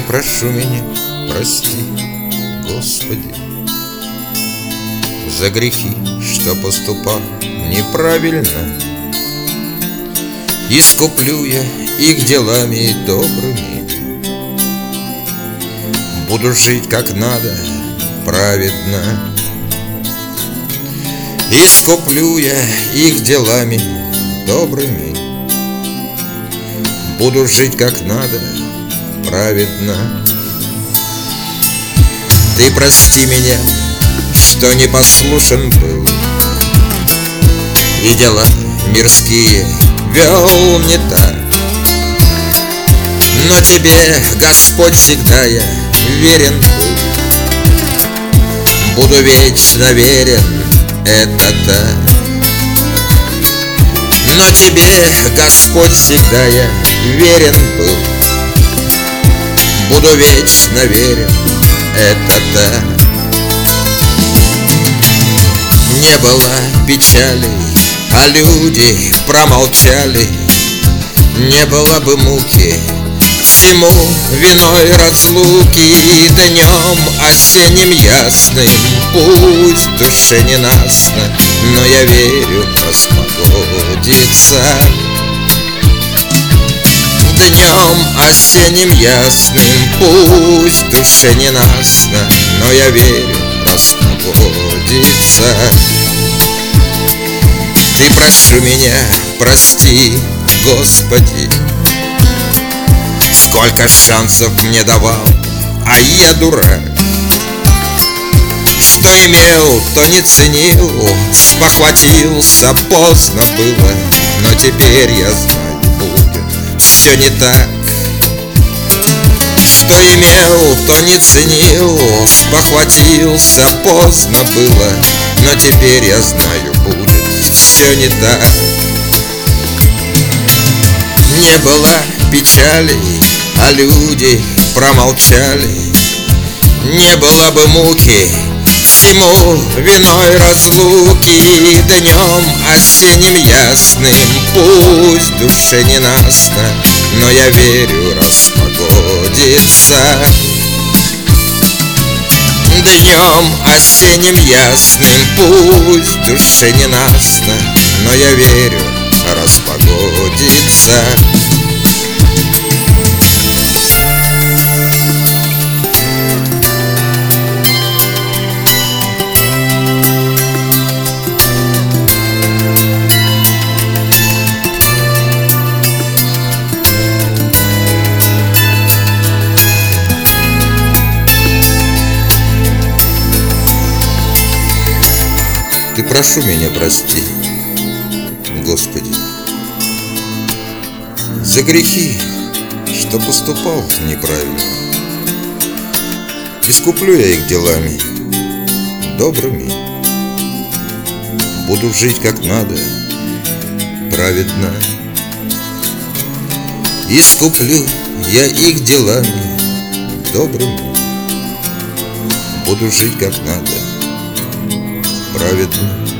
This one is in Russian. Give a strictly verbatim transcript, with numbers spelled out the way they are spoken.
прошу меня, прости, Господи, за грехи, что поступал неправильно. Искуплю я их делами добрыми, буду жить как надо, праведно. Искуплю я их делами добрыми, буду жить как надо, праведно. Ты прости меня, что непослушен был и дела мирские вел не так. Но тебе, Господь, всегда я верен был, буду вечно верен, это так. Но тебе, Господь, всегда я верен был, буду вечно верен, это так. Не было печали, а люди промолчали. Не было бы муки, всему виной разлуки. Днем осенним ясным, пусть в душе ненастно, но я верю, распогодится. Днем осенним ясным, пусть в душе ненастно, но я верю, распогодится. Ты прошу меня, прости, Господи, сколько шансов мне давал, а я дурак. Что имел, то не ценил, спохватился, поздно было, но теперь я знаю, будет все не так. Что имел, то не ценил, спохватился, поздно было, но теперь я знаю, будет все не так. Не было печали, а люди промолчали. Не было бы муки, всему виной разлуки. Днем осенним ясным, пусть в душе ненастно, но я верю, распогодится. Днем осенним ясным, пусть в душе ненастно, но я верю, распогодится. Ты прошу меня, прости, Господи, за грехи, что поступал неправильно. Искуплю я их делами добрыми, буду жить как надо, праведно. Искуплю я их делами добрыми, буду жить как надо, праведно.